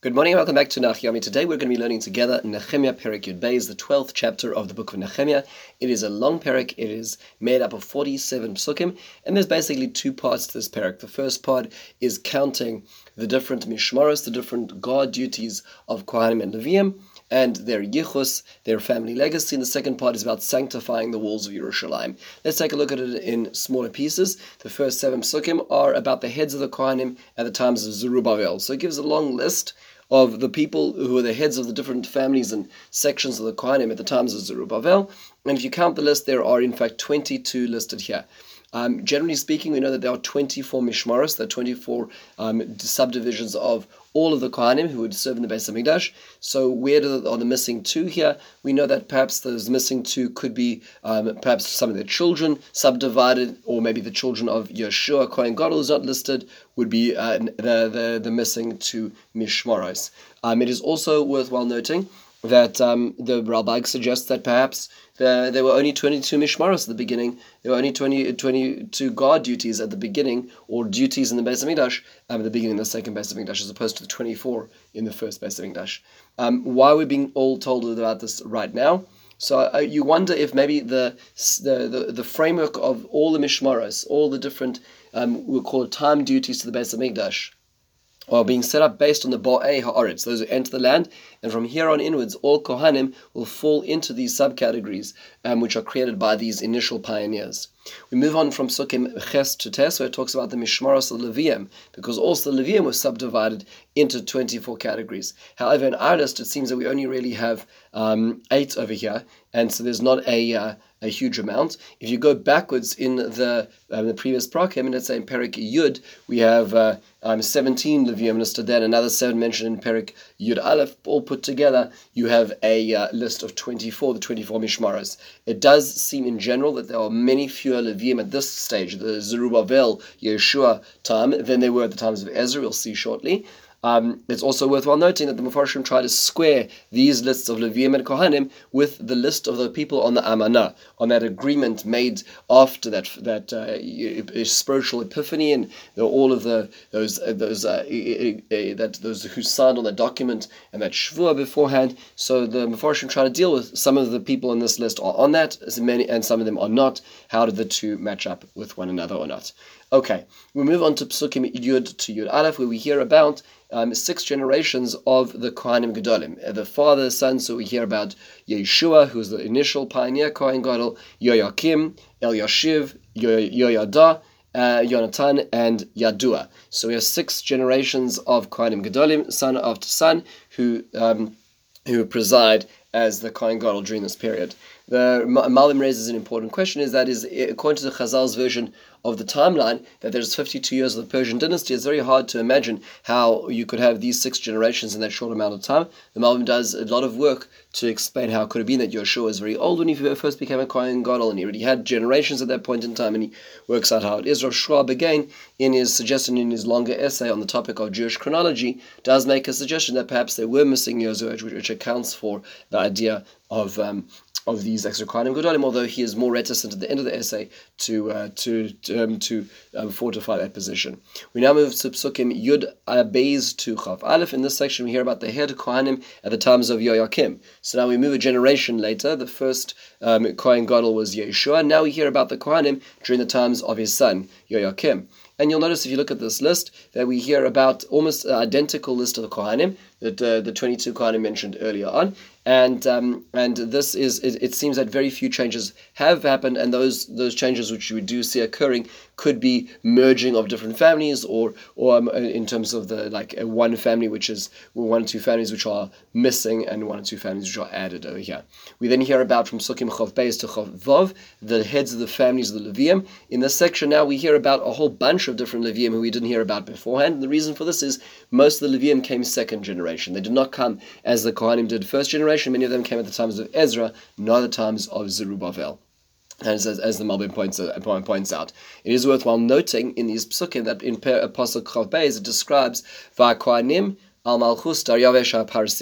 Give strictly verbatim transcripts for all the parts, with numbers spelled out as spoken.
Good morning and welcome back to Nachyami. Today we're going to be learning together Nehemiah Perek Yud Beis, the twelfth chapter of the book of Nehemiah. It is a long perek. It is made up of forty-seven psukim, and there's basically two parts to this perek. The first part is counting the different mishmaros, the different guard duties of Kohanim and Leviim, and their yichus, their family legacy. And the second part is about sanctifying the walls of Yerushalayim. Let's take a look at it in smaller pieces. The first seven psukim are about the heads of the Kohanim at the times of Zerubbabel. So it gives a long list of the people who were the heads of the different families and sections of the Kohanim at the times of Zerubbabel. And if you count the list, there are in fact twenty-two listed here. Um, generally speaking, we know that there are twenty-four mishmaros, there are twenty-four um, subdivisions of all of the Kohanim who would serve in the Beis Hamikdash. So where do, are the missing two here? We know that perhaps those missing two could be um, perhaps some of their children subdivided, or maybe the children of Yeshua, Kohen Gadol, who's not listed, would be uh, the, the, the missing two mishmaros. Um, it is also worthwhile noting that um, the Ralbag suggests that perhaps the, there were only twenty-two mishmaros at the beginning. There were only twenty, twenty-two guard duties at the beginning, or duties in the Beis Hamikdash um, at the beginning of the second Beis Hamikdash, as opposed to the twenty-four in the first Beis Hamikdash. Um, why are we being all told about this right now? So uh, you wonder if maybe the, the the the framework of all the mishmaros, all the different um, we'll call it time duties to the Beis Hamikdash, are being set up based on the Bo'ei Ha'aretz, those who enter the land, and from here on inwards, all Kohanim will fall into these subcategories, um, which are created by these initial pioneers. We move on from Sukkim Ches to Tes, where it talks about the Mishmaros of Leviim, because also the Leviim were subdivided into twenty-four categories. However, in our list, it seems that we only really have um, eight over here, and so there's not a uh, a huge amount. If you go backwards in the um, the previous prakim, and let's say in Perek Yud, we have uh, um, seventeen Leviim listed there, and another seven mentioned in Perek Yud Aleph. All put together, you have a uh, list of twenty-four, the twenty-four Mishmaros. It does seem in general that there are many fewer Leviim at this stage, the Zerubbabel, Yeshua time, than there were at the times of Ezra. We'll see shortly. Um, it's also worthwhile noting that the Mefarshim try to square these lists of Leviim and Kohanim with the list of the people on the Amanah, on that agreement made after that that uh, spiritual epiphany, and the, all of the those uh, those uh, that those who signed on the document and that shvua beforehand. So the Mefarshim try to deal with some of the people on this list are on that, as many, and some of them are not. How did the two match up with one another or not? Okay, we move on to Psukim Yud to Yud Aleph, where we hear about um, six generations of the Kohanim Gedolim. The father, son, so we hear about Yeshua, who's the initial pioneer Kohen Gadol, Yoyakim, Eliashiv, Yoyada, uh, Yonatan, and Yadua. So we have six generations of Kohanim Gedolim, son after son, who um, who preside as the Kohen Gadol during this period. The Malbim raises an important question, is that is according to the Chazal's version of the timeline, that there's fifty-two years of the Persian dynasty. It's very hard to imagine how you could have these six generations in that short amount of time. The Malbim does a lot of work to explain how it could have been that Yeshua was very old when he first became a Kohen Gadol, and he already had generations at that point in time, and he works out how it is. Rav Schwab, again, in his suggestion, in his longer essay on the topic of Jewish chronology, does make a suggestion that perhaps they were missing years, which, which accounts for the idea of um, of these extra Kohanim Gedolim, although he is more reticent at the end of the essay to uh, to to, um, to um, fortify that position. We now move to Psukim Yud Beis to Chav Aleph. In this section, we hear about the head Kohanim at the times of Yoyakim. So now we move a generation later. The first um, Kohen Gadol was Yeshua. Now we hear about the Kohanim during the times of his son Yoyakim. And you'll notice if you look at this list that we hear about almost an identical list of the Kohanim, that uh, the twenty-two Kohanim mentioned earlier on. And um, and this is it, it seems that very few changes have happened, and those those changes which we do see occurring could be merging of different families, or or um, in terms of the like uh, one family which is one or two families which are missing, and one or two families which are added over here. We then hear about from Sukkim Chav Beis to Chav Vav the heads of the families of the Leviim. In this section now we hear about a whole bunch of different Leviim who we didn't hear about beforehand. And the reason for this is most of the Leviim came second generation. They did not come as the Kohanim did first generation. Many of them came at the times of Ezra, not the times of Zerubbabel. As, as, as the Malbim points, uh, points out. It is worthwhile noting in these psukim that in Apostle Chav Beis it describes Va'kohanim al Malchus Daryavesh Parsi. The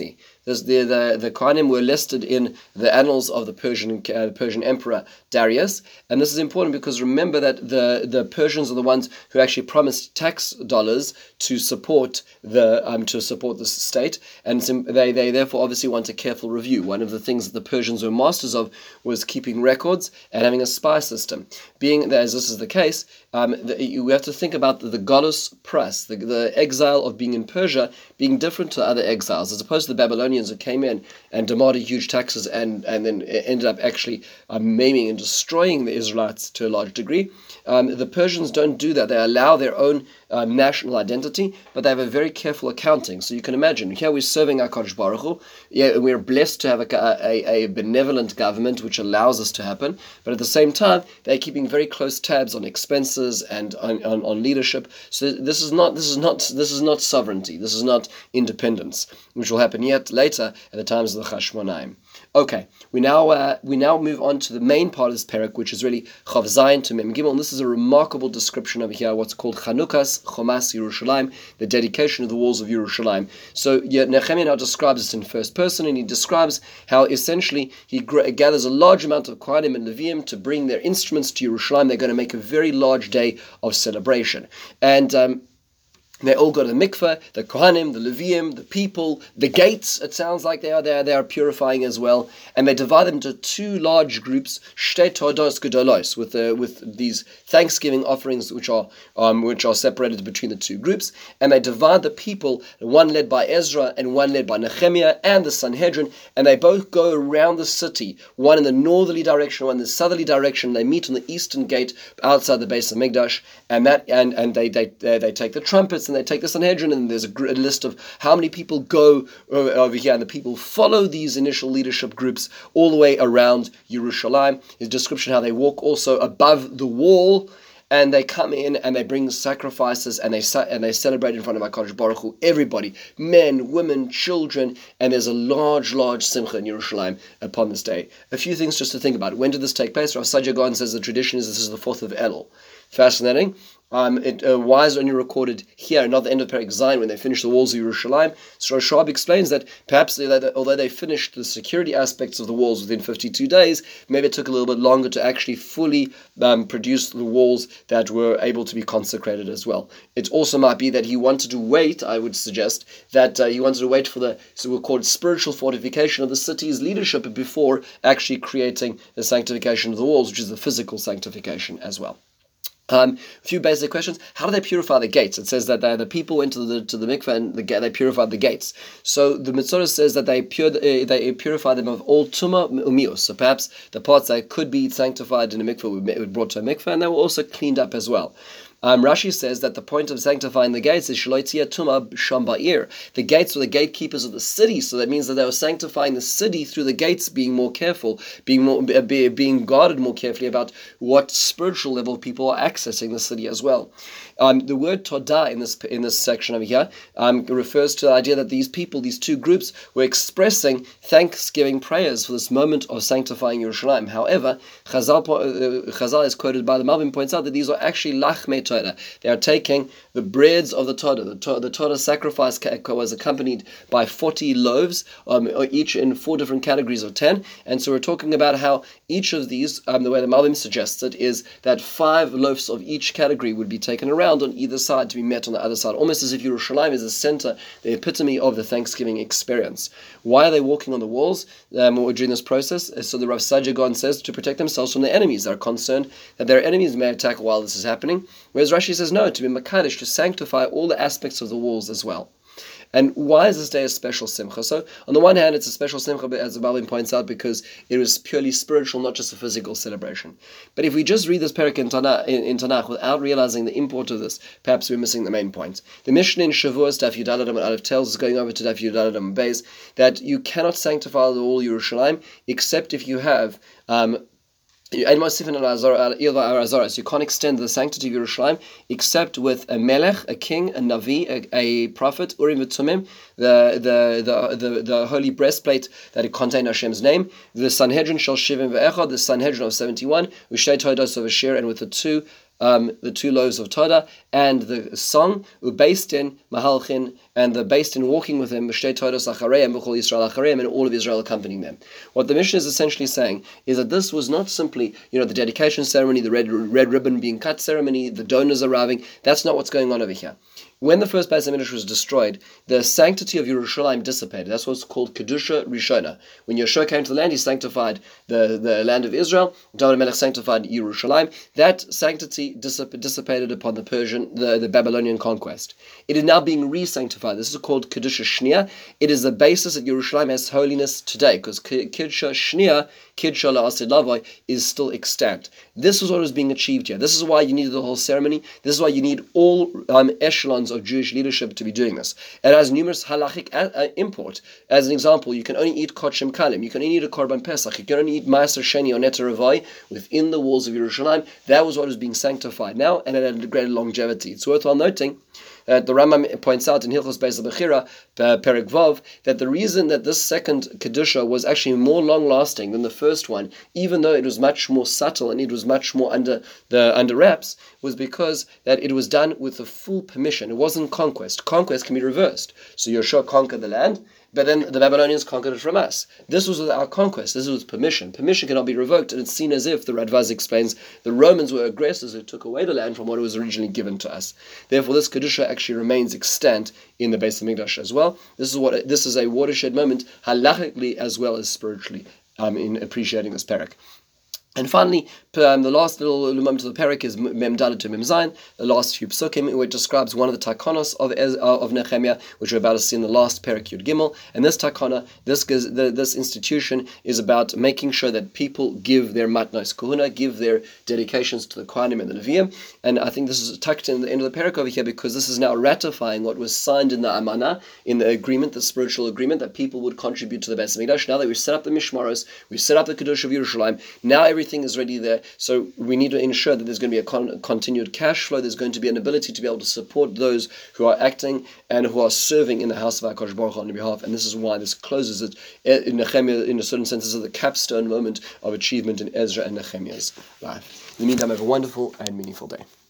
This, the, the, the Kohanim were listed in the annals of the Persian uh, Persian Emperor Darius. And this is important because remember that the, the Persians are the ones who actually promised tax dollars to support the um, to support the state, and they, they therefore obviously want a careful review. One of the things that the Persians were masters of was keeping records and having a spy system. Being that as this is the case, um, the, you have to think about the, the Galus Pras, the, the exile of being in Persia, being different to other exiles, as opposed to the Babylonians who came in and demanded huge taxes and, and then ended up actually um, maiming and destroying the Israelites to a large degree. Um, the Persians don't do that. They allow their own uh, national identity, but they have a very careful accounting. So you can imagine, here we're serving HaKadosh Baruch Hu. Yeah, we're blessed to have a, a, a benevolent government which allows this to happen, but at the same time, they're keeping very close tabs on expenses and on, on, on leadership. So this is not this is not this is not sovereignty. This is not independence, which will happen yet later at the times of the Chashmonaim. Okay, we now uh, we now move on to the main part of this parak, which is really Chav Zayin to Mem Gimel. And this is a remarkable description over here, what's called Chanukas Chomas Yerushalayim, the dedication of the walls of Yerushalayim. So yeah, Nehemiah now describes this in first person, and he describes how essentially he gr- gathers a large amount of Kohanim and Leviim to bring their instruments to Yerushalayim. They're going to make a very large day of celebration, and um, they all go to the mikveh, the Kohanim, the Leviim, the people, the gates. It sounds like they are there. They are purifying as well, and they divide them into two large groups, shtei todos gedolos, with the, with these thanksgiving offerings, which are um, which are separated between the two groups, and they divide the people, one led by Ezra and one led by Nehemiah and the Sanhedrin, and they both go around the city, one in the northerly direction, one in the southerly direction. They meet on the eastern gate outside the base of Mikdash, and that and and they they they, they take the trumpets. And they take the Sanhedrin, and there's a, gr- a list of how many people go over, over here, and the people follow these initial leadership groups all the way around Yerushalayim. His description how they walk also above the wall, and they come in and they bring sacrifices, and they and they celebrate in front of HaKadosh Baruch Hu, everybody, men, women, children, and there's a large, large simcha in Yerushalayim upon this day. A few things just to think about. When did this take place? Rav Saadia Gaon says the tradition is this is the fourth of Elul. Fascinating. Um, it, uh, why is it only recorded here, not the end of Perek Zayin, when they finish the walls of Yerushalayim? So Rashab explains that perhaps they, that although they finished the security aspects of the walls within fifty-two days, maybe it took a little bit longer to actually fully um, produce the walls that were able to be consecrated as well. It also might be that he wanted to wait, I would suggest, that uh, he wanted to wait for the, so we'll call it spiritual fortification of the city's leadership before actually creating the sanctification of the walls, which is the physical sanctification as well. Um, a few basic questions. How do they purify the gates? It says that the people went to the to the mikveh and the, they purified the gates. So the Mitzvah says that they pure, uh, they purify them of all tumah umius. So perhaps the parts that could be sanctified in a mikveh were brought to a mikveh, and they were also cleaned up as well. Um, Rashi says that the point of sanctifying the gates is shaloitzia tuma sham ba'ir. The gates were the gatekeepers of the city, so that means that they were sanctifying the city through the gates, being more careful, being more, be, being guarded more carefully about what spiritual level people are accessing the city as well. Um, the word todah in this in this section over here um, refers to the idea that these people, these two groups, were expressing thanksgiving prayers for this moment of sanctifying Yerushalayim. However, Chazal, uh, Chazal is quoted by the Malbim, points out that these are actually lachmei Torah. They are taking the breads of the Torah. The Torah, the Torah sacrifice was accompanied by forty loaves, um, each in four different categories of ten. And so we're talking about how each of these, um, the way the Malbim suggested, is that five loaves of each category would be taken around on either side to be met on the other side, almost as if Yerushalayim is the center, the epitome of the Thanksgiving experience. Why are they walking on the walls um, during this process? So the Rav Saadia Gaon says to protect themselves from their enemies. They're concerned that their enemies may attack while this is happening. Whereas Rashi says no, to be Makadish, to sanctify all the aspects of the walls as well. And why is this day a special simcha? So, on the one hand, it's a special simcha, as the Malbim points out, because it was purely spiritual, not just a physical celebration. But if we just read this parak in Tanakh, in, in Tanakh without realizing the import of this, perhaps we're missing the main point. The Mishnah in Shavuos, Daf Yud Aleph and Aleph tells us, going over to Daf Yud Aleph and Beis, that you cannot sanctify the whole Yerushalayim except if you have um, You can't extend the sanctity of Yerushalayim except with a melech, a king, a navi, a, a prophet, Urim v'Tumim, the, the the the the holy breastplate that it contains Hashem's name, the Sanhedrin shel shivim ve'echad, the Sanhedrin of seventy-one, Ushtei Todos of Asher, and with the two um, the two loaves of Torah, and the song, based in Mahalchin, and the based in walking with him, Shtei Todos Achareim, B'chol Yisrael Achareim, and all of Israel accompanying them. What the Mishnah is essentially saying is that this was not simply, you know, the dedication ceremony, the red red ribbon being cut ceremony, the donors arriving. That's not what's going on over here. When the first Beis HaMikdash was destroyed, the sanctity of Yerushalayim dissipated. That's what's called Kedusha Rishona. When Yeshua came to the land, he sanctified the, the land of Israel. David Melech sanctified Yerushalayim. That sanctity dissip- dissipated upon the Persian, the, the Babylonian conquest. It is now being re-sanctified. This is called Kedusha Shnia. It is the basis that Yerushalayim has holiness today, because Kedusha Shnia, Kedusha La'asid Lavoi, is still extant. This is what was being achieved here. This is why you needed the whole ceremony. This is why you need all um, echelons of Jewish leadership to be doing this. It has numerous halachic uh, import. As an example, you can only eat kodshem kalim. You can only eat a korban pesach. You can only eat maaser sheni or neter ravai within the walls of Yerushalayim. That was what was being sanctified now, and it had greater longevity. It's worthwhile noting Uh, the Rambam points out in Hilchos Beis HaBechira, uh, Perek Vav, that the reason that this second Kedusha was actually more long-lasting than the first one, even though it was much more subtle and it was much more under the under wraps, was because that it was done with the full permission. It wasn't conquest. Conquest can be reversed. So Yeshua conquered the land, but then the Babylonians conquered it from us. This was our conquest. This was permission. Permission cannot be revoked, and it's seen as if, the Radvaz explains, the Romans were aggressors who took away the land from what was originally given to us. Therefore, this Kedusha actually remains extant in the Beis HaMikdash as well. This is what this is a watershed moment, halachically as well as spiritually, um, in appreciating this parak. And finally, um, the last little moment of the parak is Mem Dalet to Mem Zayin, the last few psukim, which describes one of the takonos of uh, of Nehemiah, which we're about to see in the last parak Yud Gimel. And this takona, this the, this institution, is about making sure that people give their matnos kahuna, give their dedications to the Kohanim and the Leviim. And I think this is tucked in the end of the parak over here, because this is now ratifying what was signed in the Amanah, in the agreement, the spiritual agreement, that people would contribute to the Beis HaMikdash. Now that we've set up the Mishmaros, we've set up the Kedusha of Yerushalayim, now every Everything is ready there, so we need to ensure that there's going to be a con- continued cash flow. There's going to be an ability to be able to support those who are acting and who are serving in the house of HaKadosh Baruch Hu on your behalf. And this is why this closes it in Nehemiah, in a certain sense. This is the capstone moment of achievement in Ezra and Nehemiah's life. In the meantime, have a wonderful and meaningful day.